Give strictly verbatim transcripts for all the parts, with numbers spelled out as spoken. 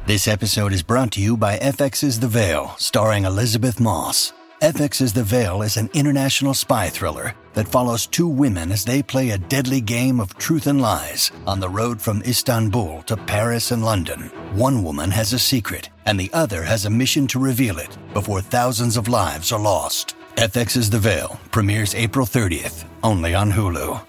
This episode is brought to you by F X's The Veil, starring Elizabeth Moss. F X's The Veil is an international spy thriller that follows two women as they play a deadly game of truth and lies on the road from Istanbul to Paris and London. One woman has a secret, and the other has a mission to reveal it before thousands of lives are lost. F X's The Veil premieres April thirtieth, only on Hulu.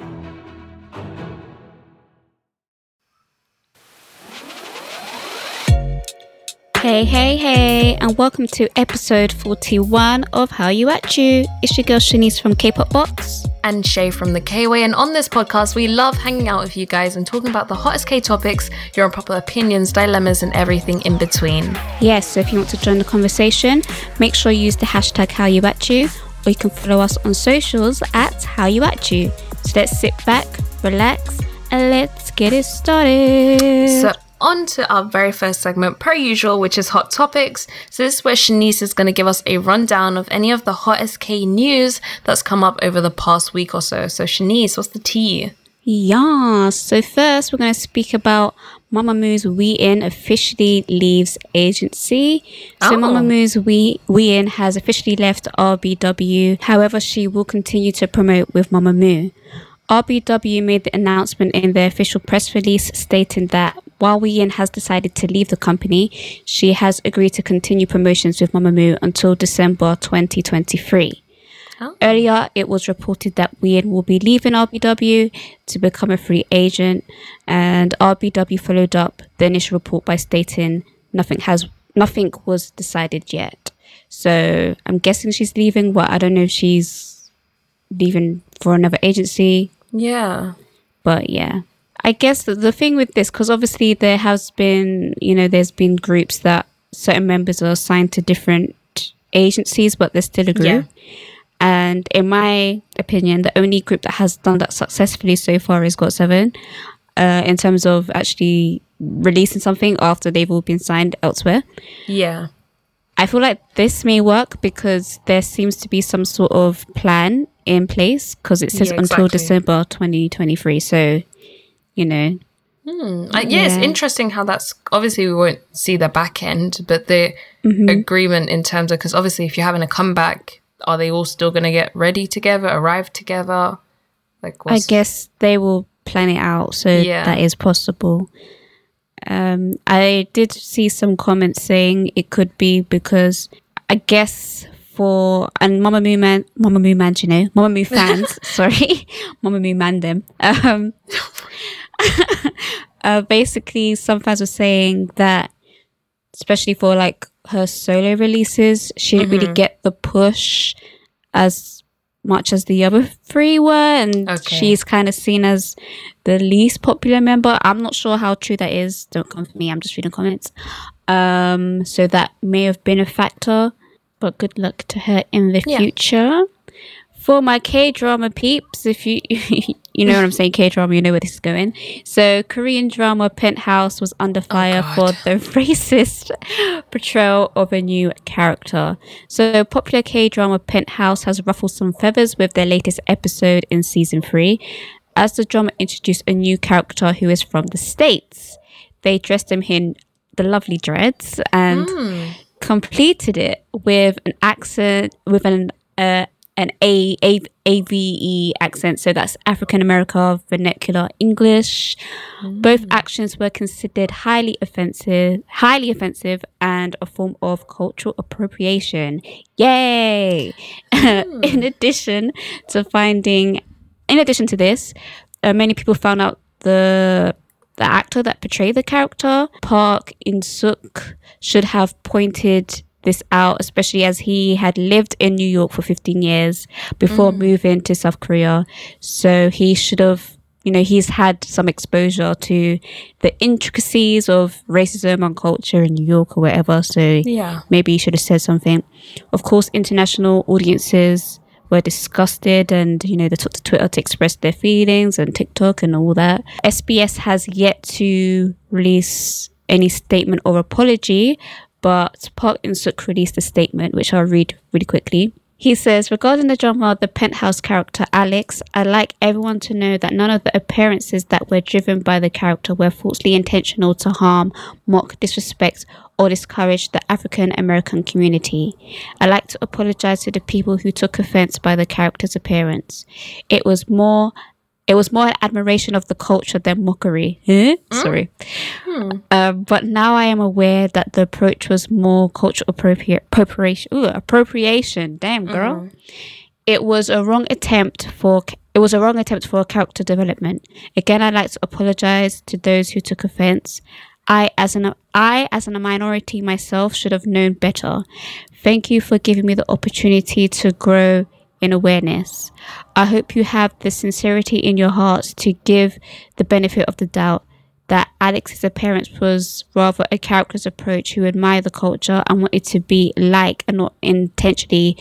Hey, hey, hey, and welcome to episode forty-one of How You At You. It's your girl Shanice from K-Pop Box. And Shay from the K-Way. And on this podcast, we love hanging out with you guys and talking about the hottest K-topics, your unpopular opinions, dilemmas, and everything in between. Yes, so if you want to join the conversation, make sure you use the hashtag How You At You, or you can follow us on socials at How You At You. So let's sit back, relax, and let's get it started. So on to our very first segment, per usual, which is Hot Topics. So this is where Shanice is going to give us a rundown of any of the hottest K news that's come up over the past week or so. So Shanice, what's the tea? Yeah, so first we're going to speak about Mamamoo's Wheein officially leaves agency. So Oh. Mamamoo's Wee Wheein has officially left R B W. However, she will continue to promote with Mamamoo. R B W made the announcement in their official press release stating that while Wheein has decided to leave the company, she has agreed to continue promotions with Mamamoo until December twenty twenty-three. Oh. Earlier, it was reported that Wheein will be leaving R B W to become a free agent, and R B W followed up the initial report by stating nothing has nothing was decided yet. So I'm guessing she's leaving. Well, I don't know if she's leaving for another agency. Yeah. But yeah, I guess the, the thing with this, because obviously there has been, you know, there's been groups that certain members are assigned to different agencies, but they're still a group. Yeah. And in my opinion, the only group that has done that successfully so far is got seven, uh, in terms of actually releasing something after they've all been signed elsewhere. Yeah. I feel like this may work because there seems to be some sort of plan in place, because it says Yeah, until exactly. December twenty twenty-three. So, you know. Hmm. Uh, yeah, it's Yeah. interesting how that's, obviously we won't see the back end, but the Mm-hmm. agreement in terms of, because obviously if you're having a comeback, are they all still going to get ready together, arrive together? Like, I what's, guess they will plan it out, so Yeah. that is possible. Um, I did see some comments saying it could be because I guess for and Mamamoo man, Mamamoo man, you know, Mamamoo fans, sorry, Mamamoo mandem. Um, uh, basically, some fans were saying that, especially for like her solo releases, she didn't really get the push as much as the other three were, and Okay. she's kind of seen as the least popular member. I'm not sure how true that is. Don't come for me. I'm just reading comments. Um, so that may have been a factor, but good luck to her in the Yeah. future. For my K-drama peeps, if you you know what I'm saying, K-drama, you know where this is going. So Korean drama Penthouse was under fire for God. the racist portrayal of a new character. So popular K-drama Penthouse has ruffled some feathers with their latest episode in season three, as the drama introduced a new character who is from the States. They dressed him in the lovely dreads and completed it with an accent, with an uh, an A, A, A V E accent, so that's African American vernacular English. Both actions were considered highly offensive, highly offensive, and a form of cultural appropriation. Yay! In addition to finding, in addition to this, uh, many people found out the the actor that portrayed the character, Park In-suk, should have pointed this out, especially as he had lived in New York for fifteen years before moving to South Korea. So he should have, you know, he's had some exposure to the intricacies of racism and culture in New York or whatever. So Yeah. maybe he should have said something. Of course, international audiences were disgusted, and you know they took to Twitter to express their feelings, and TikTok and all that. S B S has yet to release any statement or apology, but Park In-suk released a statement, which I'll read really quickly. He says, regarding the drama of the Penthouse character Alex, I'd like everyone to know that none of the appearances that were driven by the character were falsely intentional to harm, mock, disrespect, or discourage the African American community. I'd like to apologize to the people who took offense by the character's appearance. It was more It was more an admiration of the culture than mockery. Eh? Mm. Sorry. Hmm. Um, but now I am aware that the approach was more cultural appropria- appropriation. Ooh, appropriation. Damn, girl. Mm. It was a wrong attempt for. It was a wrong attempt for a character development. Again, I'd like to apologize to those who took offense. I, as an I, as a minority myself, should have known better. Thank you for giving me the opportunity to grow in awareness. I hope you have the sincerity in your hearts to give the benefit of the doubt that Alex's appearance was rather a character's approach who admired the culture and wanted to be like and not intentionally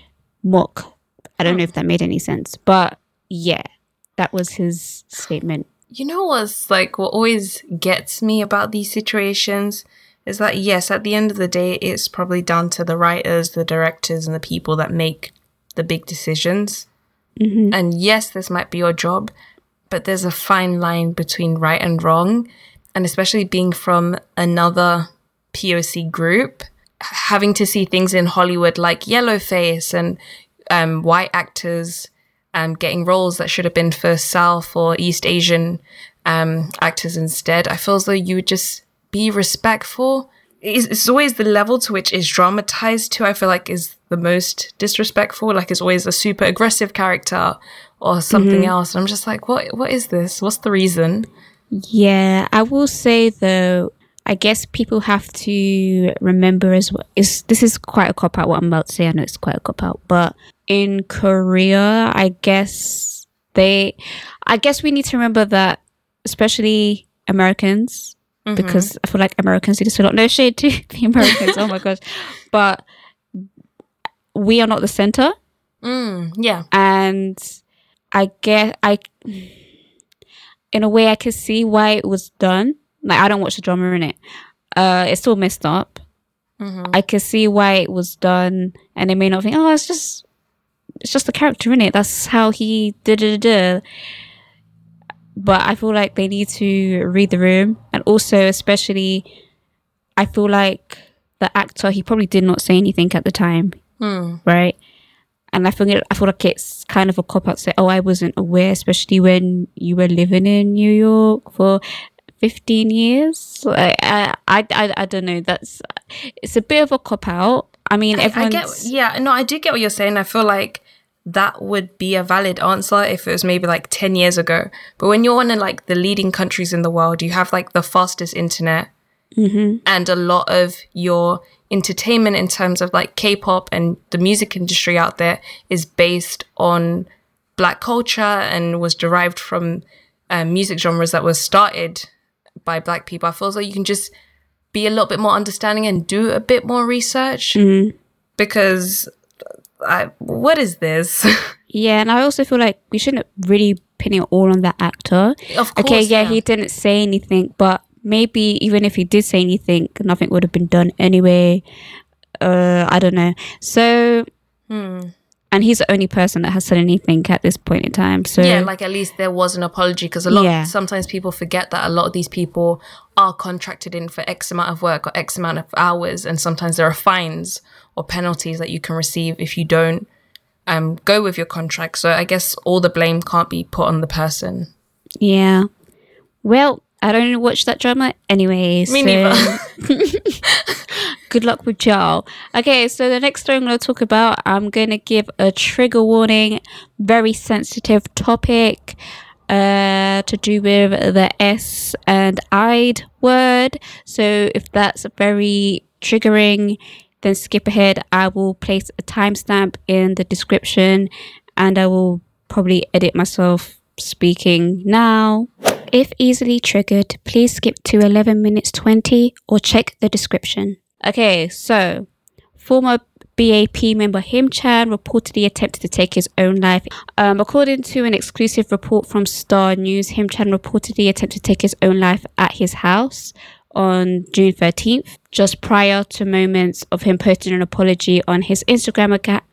mock. I don't know if that made any sense, but yeah, that was his statement. You know what's like what always gets me about these situations is that yes, at the end of the day, it's probably down to the writers, the directors, and the people that make the big decisions. Mm-hmm. And yes, this might be your job, but there's a fine line between right and wrong. And especially being from another P O C group, having to see things in Hollywood like Yellowface and um, white actors um, getting roles that should have been for South or East Asian um, actors instead. I feel as though you would just be respectful. It's, it's always the level to which it's dramatized to, I feel like, is the most disrespectful. Like, it's always a super aggressive character or something mm-hmm. else. And I'm just like, what? What is this? What's the reason? Yeah, I will say, though, I guess people have to remember as well. Is this is quite a cop-out, what I'm about to say. I know it's quite a cop-out. But in Korea, I guess they... I guess we need to remember that, especially Americans... Mm-hmm. Because I feel like Americans do this a lot. No shade to the Americans. Oh my gosh. But we are not the center. Mm, yeah. And I guess I, in a way, I can see why it was done. Like, I don't watch the drama in it. Uh, it's still messed up. Mm-hmm. I can see why it was done. And they may not think, oh, it's just, it's just the character in it. That's how he did it. But I feel like they need to read the room. And also, especially, I feel like the actor, he probably did not say anything at the time. Mm. Right? And I feel, I feel like it's kind of a cop-out to say, oh, I wasn't aware, especially when you were living in New York for fifteen years. I, I, I, I don't know. That's, it's a bit of a cop-out. I mean, everyone's... I get, yeah, no, I do get what you're saying. I feel like that would be a valid answer if it was maybe like ten years ago. But when you're one of like the leading countries in the world, you have like the fastest internet mm-hmm. and a lot of your entertainment in terms of like K-pop and the music industry out there is based on Black culture and was derived from um, music genres that were started by Black people. I feel as though you can just be a little bit more understanding and do a bit more research mm-hmm. because... I, what is this? Yeah, and I also feel like we shouldn't really pin it all on that actor. Of course, okay, yeah, yeah, he didn't say anything, but maybe even if he did say anything, nothing would have been done anyway. Uh, I don't know. So, hmm. and he's the only person that has said anything at this point in time. So yeah, like at least there was an apology, because a lot yeah. sometimes people forget that a lot of these people are contracted in for X amount of work or X amount of hours, and sometimes there are fines or penalties that you can receive if you don't um, go with your contract. So I guess all the blame can't be put on the person. Yeah. Well, I don't watch that drama anyway. Me so neither. Good luck with y'all. Okay, so the next story I'm going to talk about, I'm going to give a trigger warning, very sensitive topic uh, to do with the S and I'd word. So if that's very triggering, then skip ahead. I will place a timestamp in the description and I will probably edit myself speaking now. If easily triggered, please skip to eleven minutes twenty or check the description. Okay, so former B A P member Him Chan reportedly attempted to take his own life. Um, according to an exclusive report from Star News, Him Chan reportedly attempted to take his own life at his house on June thirteenth, just prior to moments of him posting an apology on his Instagram ac-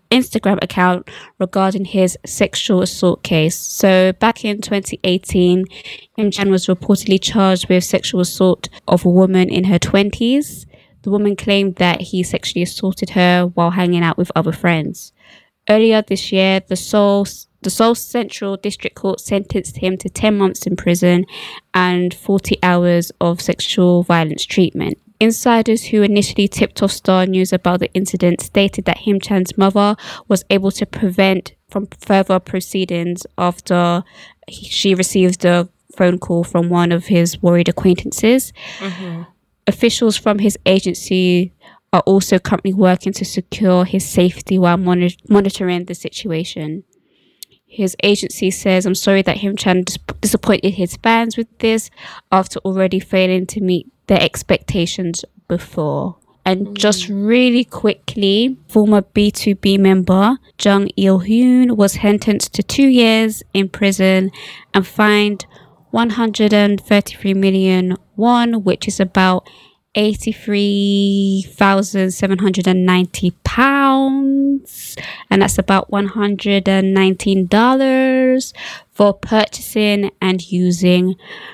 Instagram account regarding his sexual assault case. So back in twenty eighteen, Him Chan was reportedly charged with sexual assault of a woman in her twenties. The woman claimed that he sexually assaulted her while hanging out with other friends. Earlier this year, the Seoul, the Seoul Central District Court sentenced him to ten months in prison and forty hours of sexual violence treatment. Insiders who initially tipped off Star News about the incident stated that Him Chan's mother was able to prevent from further proceedings after he, she received a phone call from one of his worried acquaintances. Mm-hmm. Officials from his agency are also currently working to secure his safety while monitor- monitoring the situation. His agency says, "I'm sorry that Him Chan dis- disappointed his fans with this after already failing to meet their expectations before." And mm. just really quickly, former B two B member Jung Il-hoon was sentenced to two years in prison and fined one hundred thirty-three million won, which is about eighty-three thousand seven hundred ninety pounds, and that's about one hundred nineteen dollars for purchasing and using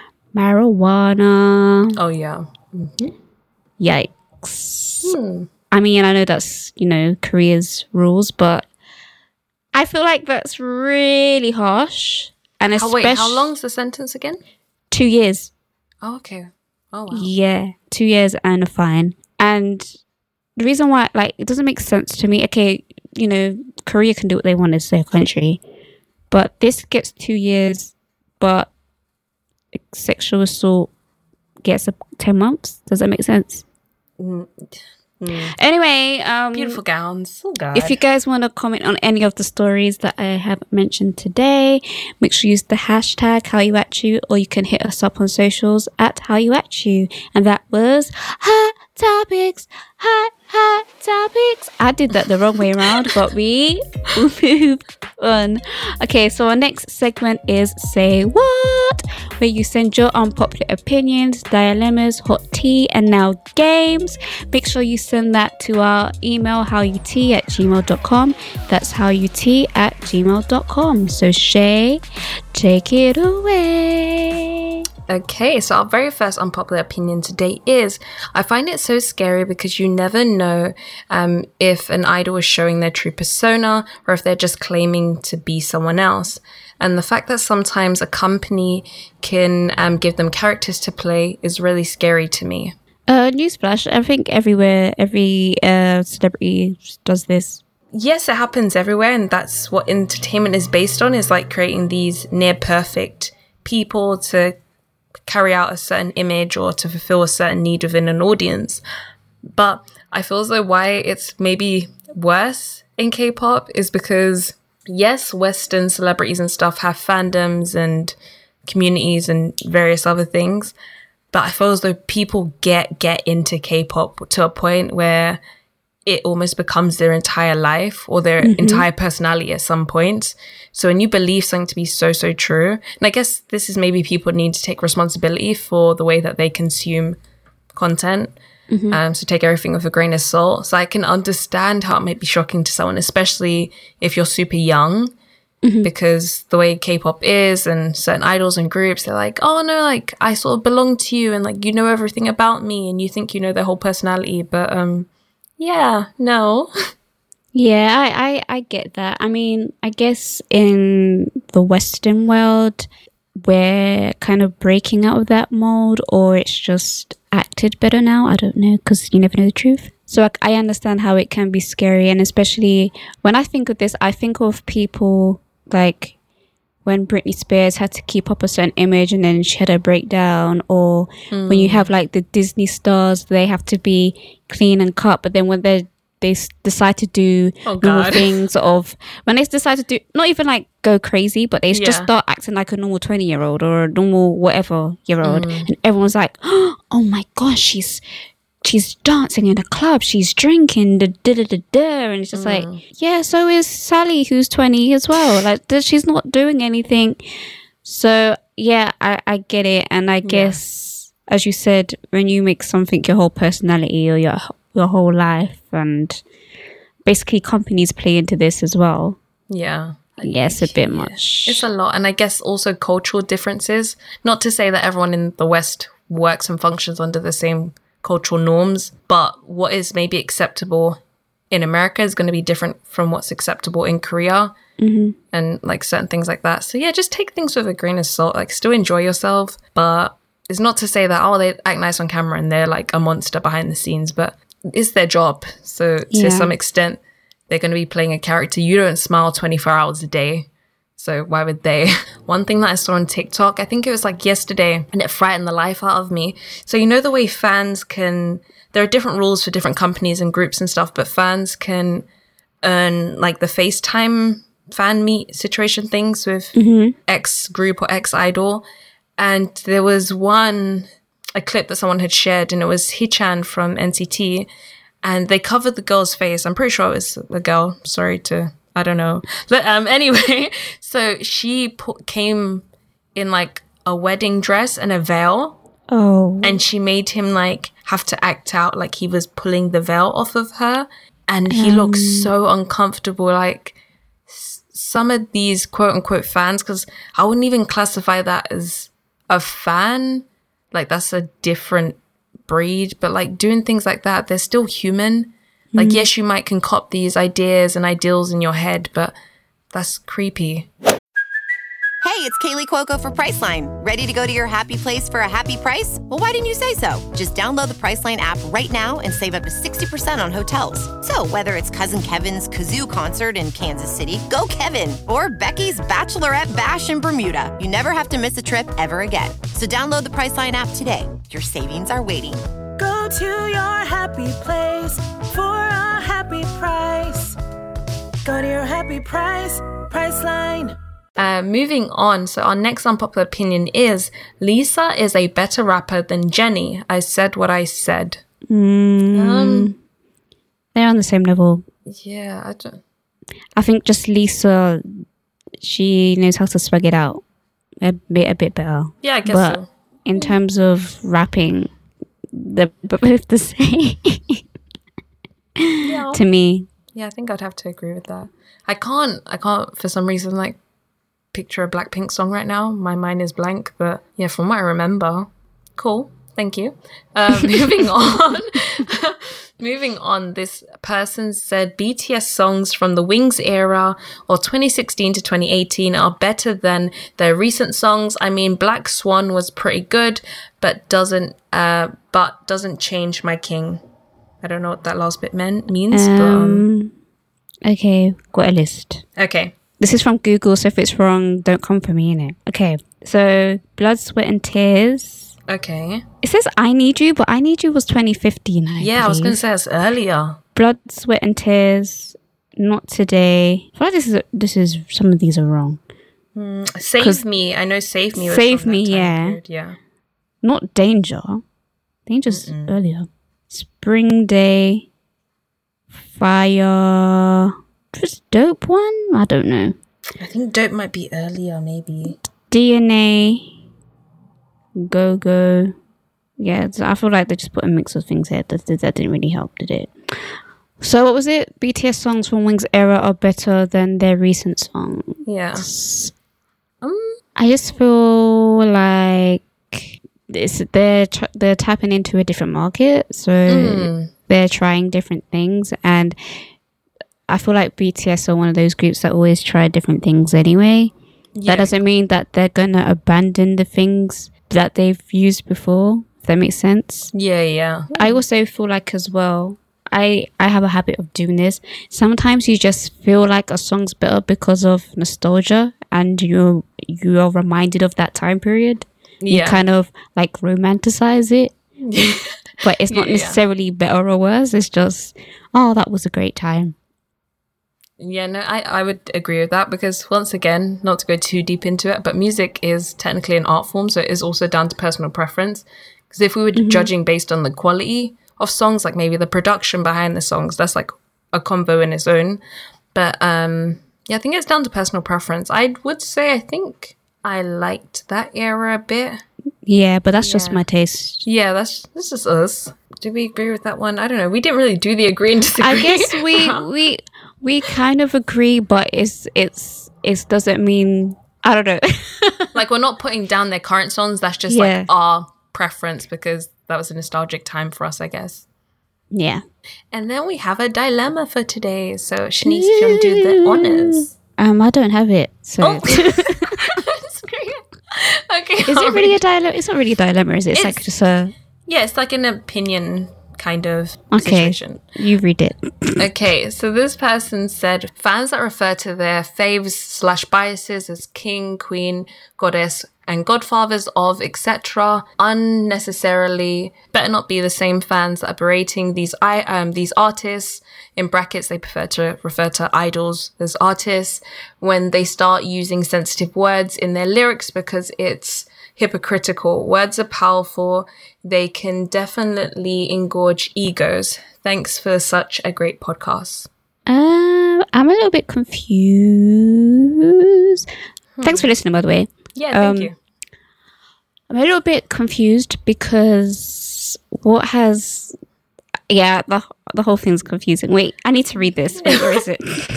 marijuana. Oh yeah. Mm-hmm. Yikes. Hmm. I mean, I know that's, you know, Korea's rules, but I feel like that's really harsh. And how, wait, how long's the sentence again? Two years. Oh, okay. Oh, wow. Yeah, two years and a fine. And the reason why, like, it doesn't make sense to me. Okay, you know, Korea can do what they want, it's their country. But this gets two years, but sexual assault gets a ten months. Does that make sense? Mm. Mm. Anyway, um, beautiful gowns. Oh God. If you guys want to comment on any of the stories that I have mentioned today, make sure you use the hashtag HowYouAtChu, or you can hit us up on socials at HowYouAtChu. And that was Hot Topics, Hot Hot Topics. I did that the wrong way around, but we moved on. Okay, so our next segment is Say What, where you send your unpopular opinions, dilemmas, hot tea, and now games. Make sure you send that to our email, howyout at gmail dot com. That's howyout at gmail dot com. So Shay, take it away. Okay, so our very first unpopular opinion today is, I find it so scary because you never know um, if an idol is showing their true persona or if they're just claiming to be someone else. And the fact that sometimes a company can um, give them characters to play is really scary to me. Uh, newsflash, I think everywhere, every uh, celebrity does this. Yes, it happens everywhere, and that's what entertainment is based on, is like creating these near perfect people to carry out a certain image or to fulfill a certain need within an audience. But I feel as though why it's maybe worse in K-pop is because, yes, Western celebrities and stuff have fandoms and communities and various other things, but I feel as though people get get into K-pop to a point where it almost becomes their entire life or their mm-hmm. entire personality at some point. So when you believe something to be so, so true, and I guess this is maybe people need to take responsibility for the way that they consume content. Mm-hmm. Um, so take everything with a grain of salt. So I can understand how it might be shocking to someone, especially if you're super young, mm-hmm. because the way K-pop is and certain idols and groups, they're like, oh no, like I sort of belong to you and like you know everything about me and you think you know their whole personality, but um. Yeah, no. Yeah, I, I, I get that. I mean, I guess in the Western world, we're kind of breaking out of that mold, or it's just acted better now. I don't know, because you never know the truth. So I, I understand how it can be scary, and especially when I think of this, I think of people like when Britney Spears had to keep up a certain image and then she had a breakdown, or mm. when you have like the Disney stars, they have to be clean and cut, but then when they they s- decide to do oh, normal things, of when they decide to do not even like go crazy, but they yeah. just start acting like a normal twenty year old or a normal whatever year old, mm. and everyone's like, oh my gosh, she's she's dancing in a club, she's drinking, da da da da da, and it's just mm. like, yeah, so is Sally, who's twenty as well. Like, she's not doing anything. So yeah, I, I get it, and I guess, yeah. as you said, when you make something your whole personality or your your whole life, and basically companies play into this as well. Yeah. Yeah, it's a bit much. It's a lot. And I guess also cultural differences. Not to say that everyone in the West works and functions under the same cultural norms, but what is maybe acceptable in America is going to be different from what's acceptable in Korea. Mm-hmm. And like certain things like that. So yeah, just take things with a grain of salt. Like still enjoy yourself, but it's not to say that, oh, they act nice on camera and they're like a monster behind the scenes, but it's their job. So to Yeah. some extent, they're going to be playing a character. You don't smile twenty-four hours a day. So why would they? One thing that I saw on TikTok, I think it was like yesterday, and it frightened the life out of me. So you know the way fans can, there are different rules for different companies and groups and stuff, but fans can earn like the FaceTime fan meet situation things with Mm-hmm. X group or X idol. And there was one, a clip that someone had shared, and it was Hichan from N C T. And they covered the girl's face. I'm pretty sure it was a girl. Sorry to, I don't know. But um, anyway, so she put, came in like a wedding dress and a veil. Oh. And she made him like have to act out like he was pulling the veil off of her. And he Um. looks so uncomfortable. Like s- some of these quote unquote fans, because I wouldn't even classify that as a fan. Like that's a different breed, but like doing things like that, they're still human. Like, yes, you might concoct these ideas and ideals in your head, but that's creepy. Hey, it's Kaylee Cuoco for Priceline. Ready to go to your happy place for a happy price? Well, why didn't you say so? Just download the Priceline app right now and save up to sixty percent on hotels. So whether it's Cousin Kevin's Kazoo Concert in Kansas City, go Kevin, or Becky's Bachelorette Bash in Bermuda, you never have to miss a trip ever again. So download the Priceline app today. Your savings are waiting. Go to your happy place for a happy price. Go to your happy price, Priceline. Uh, moving on, so our next unpopular opinion is Lisa is a better rapper than Jennie. I said what I said. Mm, Um, they're on the same level. yeah, I don't. I think just Lisa, she knows how to swag it out a bit, a bit better. Yeah, I guess But so. in terms of rapping, they're both the same Yeah, to me. yeah, I think I'd have to agree with that. I can't, I can't for some reason like picture a Blackpink song right now. My mind is blank, but yeah, from what I remember, cool. Thank you. Uh, moving on. Moving on, this person said B T S songs from the Wings era or twenty sixteen to twenty eighteen are better than their recent songs. I mean, Black Swan was pretty good, but doesn't uh but doesn't change my king. I don't know what that last bit meant means, but um, Um, okay, got a list. okay. This is from Google, so if it's wrong, don't come for me, innit? Okay, so Blood, Sweat and Tears. Okay. It says I Need You, but I Need You was twenty fifteen, I Yeah, I was believe. gonna say it's earlier. Blood, Sweat and Tears, Not Today. I feel like this is, this is, some of these are wrong. Save 'Cause Me. I know Save Me was Save from that Me, time yeah. period, yeah. Not Danger. Danger's earlier. Spring Day. Fire. Just Dope one? I don't know. I think Dope might be earlier, maybe. D N A. Go Go. Yeah, so I feel like they just put a mix of things here. That, that didn't really help, did it? So what was it? B T S songs from Wings era are better than their recent songs. Yeah. Um, I just feel like it's, they're tr- they're tapping into a different market, so Mm. they're trying different things, and I feel like B T S are one of those groups that always try different things anyway. yeah. That doesn't mean that they're gonna abandon the things that they've used before, if that makes sense. Yeah, yeah. I also feel like as well, I, I have a habit of doing this. Sometimes you just feel like a song's better because of nostalgia and you're, you're reminded of that time period. You Yeah. kind of like romanticize it. But it's not Yeah, yeah. necessarily better or worse. It's just, oh, that was a great time. Yeah, no, I, I would agree with that because once again, not to go too deep into it, but music is technically an art form, so it is also down to personal preference. Because if we were judging based on the quality of songs, like maybe the production behind the songs, that's like a combo in its own. But um, yeah, I think it's down to personal preference. I would say I think I liked that era a bit. Yeah, but that's just Yeah. my taste. Yeah, that's that's just us. do we agree with that one? I don't know. We didn't really do the agree and disagree. I guess we we we kind of agree, but it's it's it doesn't mean, I don't know. Like, we're not putting down their current songs. That's just Yeah. like our preference because that was a nostalgic time for us, I guess. Yeah. And then we have a dilemma for today. So Shanice, if you want to do the honors. Um, I don't have it. So Oh. Okay. is I'll it really read- a dilemma? It's not really a dilemma, is it? It's, It's- like just a Yeah, it's like an opinion kind of okay. situation. You read it. Okay, so this person said fans that refer to their faves slash biases as king, queen, goddess, and godfathers of et cetera unnecessarily better not be the same fans that are berating these I um these artists. In brackets, they prefer to refer to idols as artists when they start using sensitive words in their lyrics because it's hypocritical. Words are powerful. They can definitely engorge egos. Thanks for such a great podcast. Um, I'm a little bit confused. Thanks for listening, by the way. Yeah, thank Um, you. I'm a little bit confused because what has, yeah, the the whole thing's confusing. Wait, I need to read this. Wait, where is it?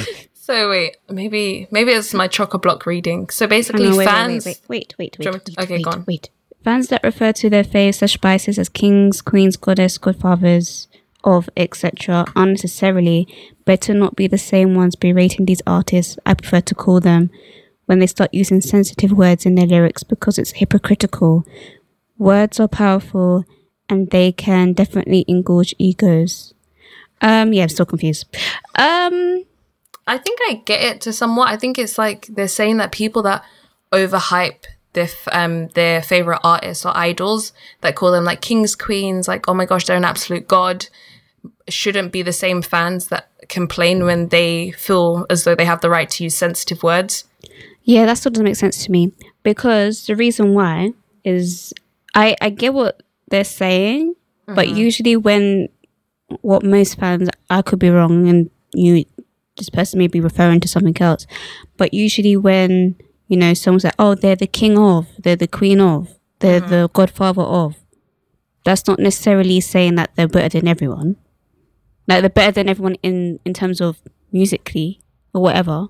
So wait, maybe maybe it's my chock-a-block reading. So basically, Oh, no, wait, fans. Wait, wait, wait, wait, Do you wait, want me wait, to- okay, wait, go on. wait. Fans that refer to their faves slash biases as kings, queens, goddess, godfathers of et cetera unnecessarily better not be the same ones berating these artists. I prefer to call them when they start using sensitive words in their lyrics because it's hypocritical. Words are powerful and they can definitely engorge egos. Um, yeah, I'm still confused. Um, I think I get it to somewhat. I think it's like they're saying that people that overhype their f- um their favorite artists or idols, that call them like kings, queens, like oh my gosh, they're an absolute god, shouldn't be the same fans that complain when they feel as though they have the right to use sensitive words. Yeah, that still doesn't make sense to me because the reason why is I, I get what they're saying, but usually when what most fans, I could be wrong and you, this person may be referring to something else, but usually when, you know, someone's like, oh, they're the king of, they're the queen of, they're the godfather of, that's not necessarily saying that they're better than everyone. Like they're better than everyone in, in terms of musically or whatever.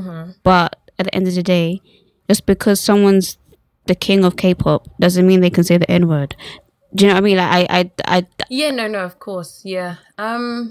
But at the end of the day, just because someone's the king of K-pop doesn't mean they can say the N-word. Do you know what I mean? Like I, I, I, Yeah, no, no, of course, yeah. Um,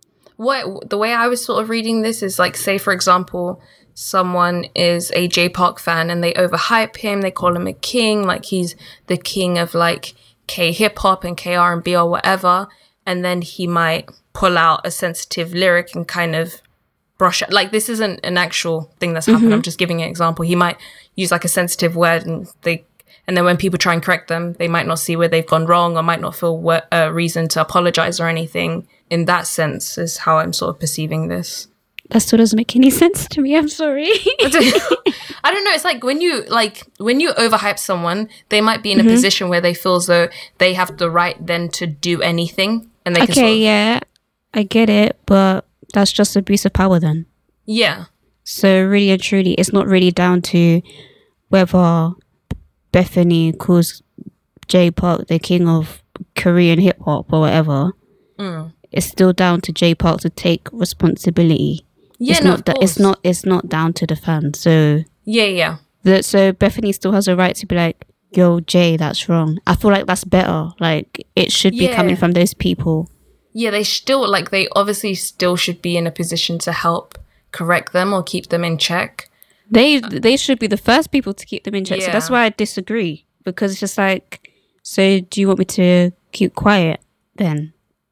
what the way I was sort of reading this is like, say for example, someone is a J-Park fan and they overhype him. They call him a king, like he's the king of like K hip hop and K R and B or whatever. And then he might pull out a sensitive lyric and kind of brush it. Like this isn't an actual thing that's happened. I'm just giving an example. He might use like a sensitive word and they. And then when people try and correct them, they might not see where they've gone wrong or might not feel a uh, reason to apologize or anything. In that sense is how I'm sort of perceiving this. that still doesn't make any sense to me. I'm sorry. I don't know. It's like when you like when you overhype someone, they might be in a position where they feel as though they have the right then to do anything, and they can Okay, sort of, yeah, I get it, but that's just abuse of power then. yeah, So really and truly, it's not really down to whether Bethany calls J Park the king of Korean hip hop or whatever. It's still down to J Park to take responsibility. yeah. it's no, not. of da- course. it's not. It's not down to the fans. So Yeah, yeah. that. So Bethany still has a right to be like, "Yo, Jay, that's wrong." I feel like that's better. Like it should be Yeah. coming from those people. Yeah, they still like they obviously still should be in a position to help correct them or keep them in check. They they should be the first people to keep them in check. So that's Yeah. why I disagree, because it's just like, so do you want me to keep quiet then?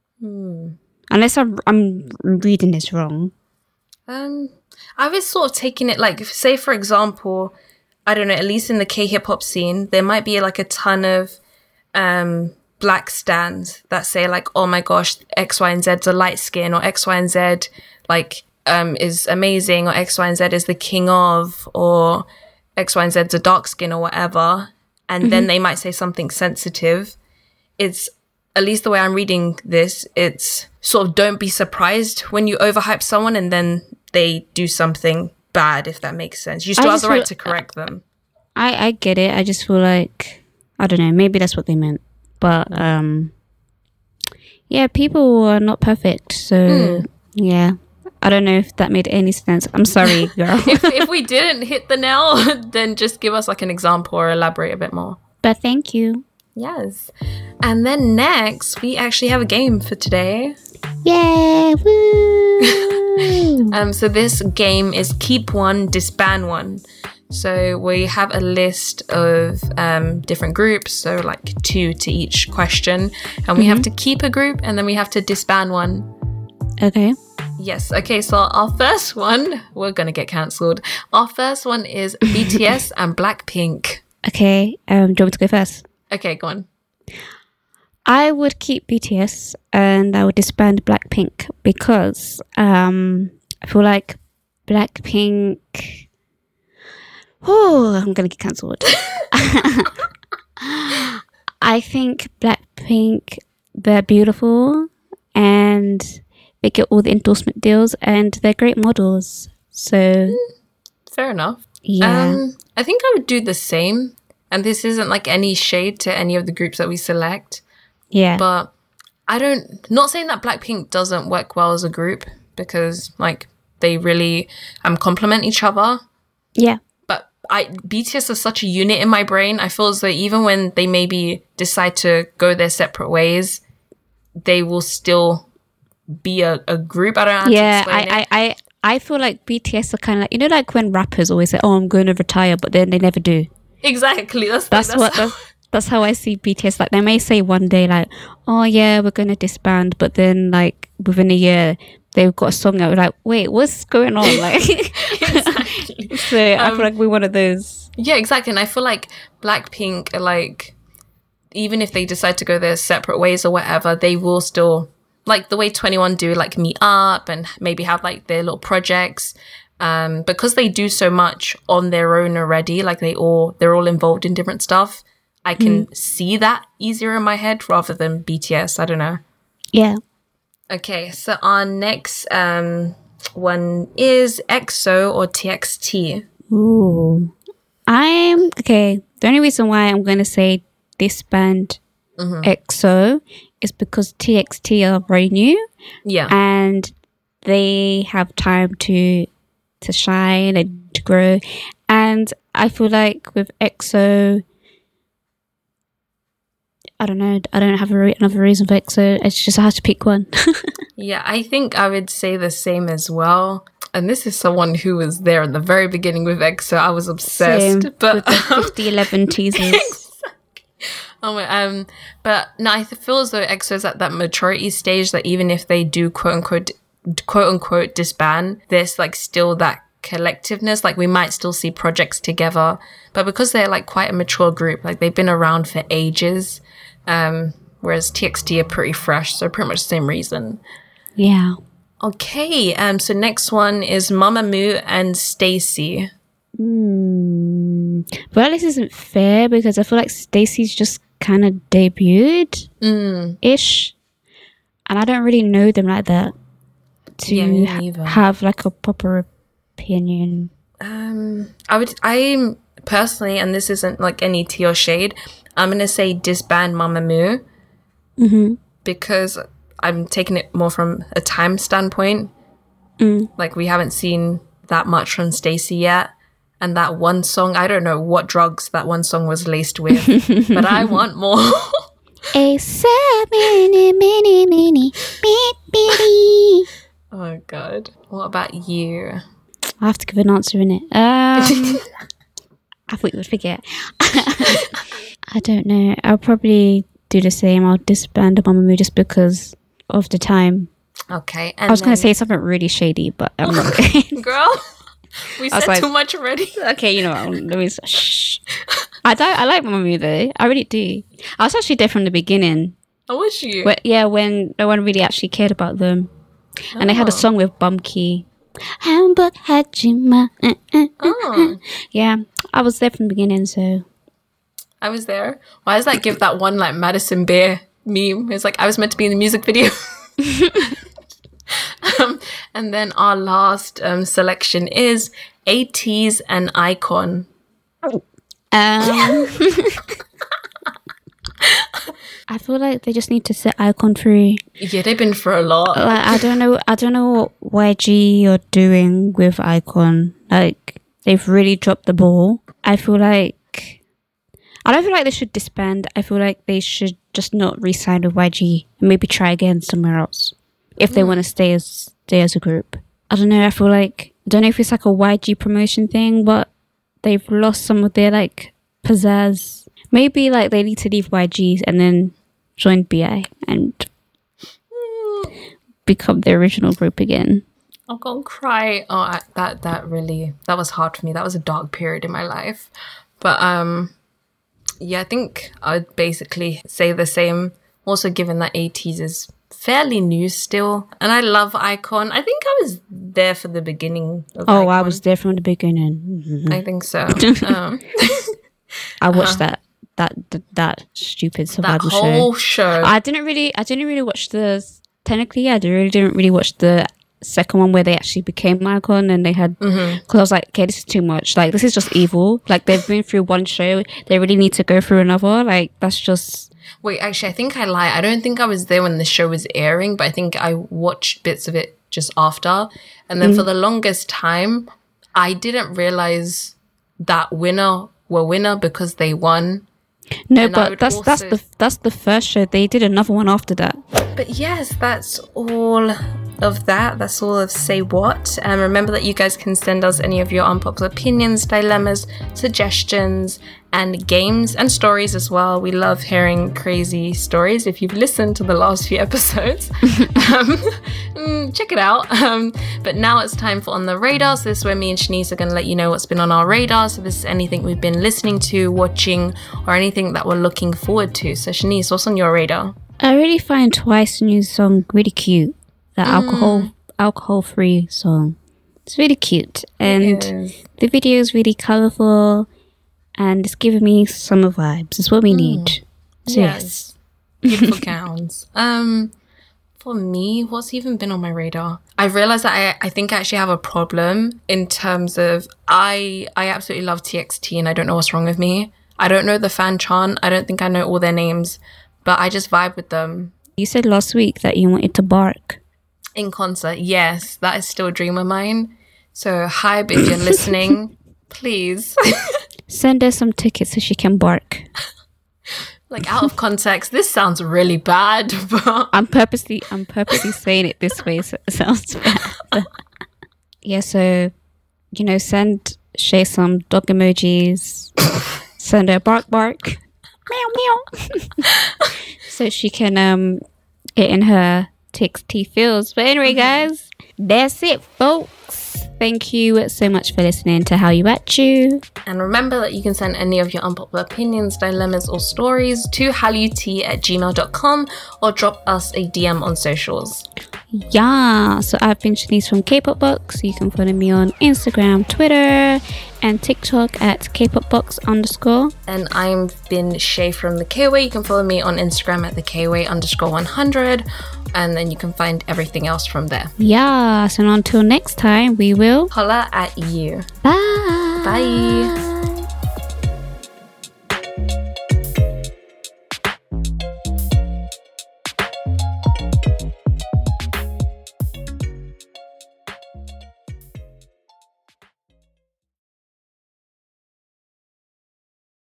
Unless I'm I'm reading this wrong. Um, I was sort of taking it like, say for example, I don't know, at least in the K hip hop scene, there might be like a ton of um black stands that say like, oh my gosh, X, Y, and Z's a light skin, or X, Y, and Z like um is amazing, or X, Y, and Z is the king of, or X, Y, and Z's a dark skin or whatever, and then they might say something sensitive. It's at least the way I'm reading this, it's sort of don't be surprised when you overhype someone and then they do something bad, if that makes sense. You still have just the right feel- to correct them. I I get it. I just feel like, I don't know, maybe that's what they meant. But um Yeah, people are not perfect. So, mm. yeah. I don't know if that made any sense. I'm sorry, girl. if, if we didn't hit the nail, then just give us like an example or elaborate a bit more. But thank you. Yes. And then next, we actually have a game for today. Yay! Woo! um, so this game is Keep One, Disband One. So we have a list of um, different groups, so like two to each question. And we mm-hmm. have to keep a group and then we have to disband one. Okay. Yes. Okay, so our first one, we're going to get cancelled. Our first one is B T S and Blackpink. Okay. Um, do you want me to go first? Okay, go on. I would keep B T S and I would disband Blackpink because um, I feel like Blackpink... Oh, I'm going to get cancelled. I think Blackpink, they're beautiful and they get all the endorsement deals and they're great models. So... Fair enough. Yeah. Um, I think I would do the same. And this isn't like any shade to any of the groups that we select. Yeah. But I don't... Not saying that Blackpink doesn't work well as a group because like they really um complement each other. Yeah. But I B T S is such a unit in my brain. I feel as though even when they maybe decide to go their separate ways, they will still be a, a group. I don't know how yeah, to explain I, it. I, I, I feel like B T S are kind of like, you know, like when rappers always say, oh, I'm going to retire, but then they never do. Exactly. That's, that's, like, what... That's, that's, that's how I see B T S. Like, they may say one day, like, oh, yeah, we're going to disband, but then, like, within a year, they've got a song out. We're like, wait, what's going on? Like, exactly. So I um, feel like we're one of those. Yeah, exactly. And I feel like Blackpink are like, even if they decide to go their separate ways or whatever, they will still, like the way twenty-one do, like meet up and maybe have like their little projects. Um, because they do so much on their own already, like they all, they're all involved in different stuff. I can mm. see that easier in my head rather than B T S. I don't know. Yeah. Okay, so our next um one is E X O or T X T. Ooh. I'm okay. The only reason why I'm going to say disband mm-hmm. E X O is because T X T are very new. Yeah. And they have time to to shine and to grow. And I feel like with E X O, I don't know. I don't have a re- another reason for E X O. It's just I have to pick one. Yeah, I think I would say the same as well. And this is someone who was there at the very beginning with E X O. I was obsessed. Same, but with the fifty eleven teasers. Exactly. Oh my, um, but no, I feel as though E X O is at that maturity stage that even if they do quote unquote quote unquote disband, there's like still that collectiveness. Like we might still see projects together, but because they're like quite a mature group, like they've been around for ages. Um, whereas T X T are pretty fresh, so pretty much the same reason. Yeah. Okay, um, so next one is Mamamoo and Stacey. Mm. Well, this isn't fair because I feel like Stacey's just kind of debuted mm. ish, and I don't really know them like that to yeah, ha- have like a proper opinion. Um, I would, I'm personally, and this isn't like any tea or shade, I'm gonna say disband Mamamoo mm-hmm. because I'm taking it more from a time standpoint. Mm. Like we haven't seen that much from Stacey yet, and that one song, I don't know what drugs that one song was laced with, but I want more. A mini mini mini mini. Oh god, what about you? I have to give an answer in it. Um, I thought you would forget. I don't know. I'll probably do the same. I'll disband Mamamoo just because of the time. Okay. And I was then... going to say something really shady, but I'm not. Girl, we said like, too much already. Okay, you know what? Let me shh. I don't. I like Mamamoo though. I really do. I was actually there from the beginning. Oh, was you? Where, yeah, when no one really actually cared about them, oh. and they had a song with Bumkey. Hamburg Hajima. Uh, uh, oh. Yeah, I was there from the beginning, so. I was there. Why does that give that one like Madison Beer meme? It's like I was meant to be in the music video. um, and then our last um, selection is ATEEZ and iKON. Um, I feel like they just need to set iKON free. Yeah, they've been for a lot. Like, I don't know. I don't know what Y G are doing with iKON. Like, they've really dropped the ball. I feel like I don't feel like they should disband. I feel like they should just not re-sign with Y G and maybe try again somewhere else if they mm. want to stay as stay as a group. I don't know. I feel like I don't know if it's like a Y G promotion thing, but they've lost some of their like pizzazz. Maybe like they need to leave Y G and then join B I and become the original group again. I'm gonna cry. Oh, I, that that really that was hard for me. That was a dark period in my life. But um, yeah, I think I'd basically say the same. Also, given that ATEEZ is fairly new still, and I love iKON. I think I was there for the beginning. Of oh, iKON. I was there from the beginning. Mm-hmm. I think so. um, I watched uh, that. That, that that stupid survival that whole show. show. I didn't really I didn't really watch the technically I really didn't really watch the second one where they actually became iKON and they had because mm-hmm. I was like, okay, this is too much. Like this is just evil. Like they've been through one show, they really need to go through another. Like that's just Wait, actually I think I lie. I don't think I was there when the show was airing, but I think I watched bits of it just after. And then mm-hmm. for the longest time I didn't realize that winner were winner because they won. No, and but that's also... that's the that's the first show. They did another one after that. But yes, that's all of that. That's all of Say What. And remember that you guys can send us any of your unpopular opinions, dilemmas, suggestions, and games and stories as well. We love hearing crazy stories. If you've listened to the last few episodes, um, check it out. Um, but now it's time for On the Radar. So this is where me and Shanice are going to let you know what's been on our radar. So this is anything we've been listening to, watching, or anything that we're looking forward to. So Shanice, what's on your radar? I really find Twice new song really cute. The mm. alcohol alcohol free song. It's really cute. And the video is really colourful. And it's giving me summer vibes. It's what we mm. need. So yes. yes. Beautiful gowns. Um, for me, what's even been on my radar? I realized that I, I think I actually have a problem in terms of I I absolutely love T X T and I don't know what's wrong with me. I don't know the fan chant. I don't think I know all their names, but I just vibe with them. You said last week that you wanted to bark. In concert, yes. That is still a dream of mine. So, Hybe, if you're listening, please. Send her some tickets so she can bark. Like out of context, this sounds really bad. But I'm purposely, I'm purposely saying it this way, so it sounds bad. Yeah, so you know, send Shay some dog emojis. Send her bark, bark, meow, meow, so she can um get in her T X T feels. But anyway, guys, that's it, folks. Thank you so much for listening to How You At You. And remember that you can send any of your unpopular opinions, dilemmas, or stories to hallut at gmail dot com or drop us a D M on socials. Yeah, so I've been Shanice from K-Pop Box. You can follow me on Instagram, Twitter, and TikTok at K-Pop Box underscore. And I've been Shay from the K-Way. You can follow me on Instagram at the K-Way underscore one hundred. And then you can find everything else from there. Yeah, so until next time, we will holla at you. Bye. Bye.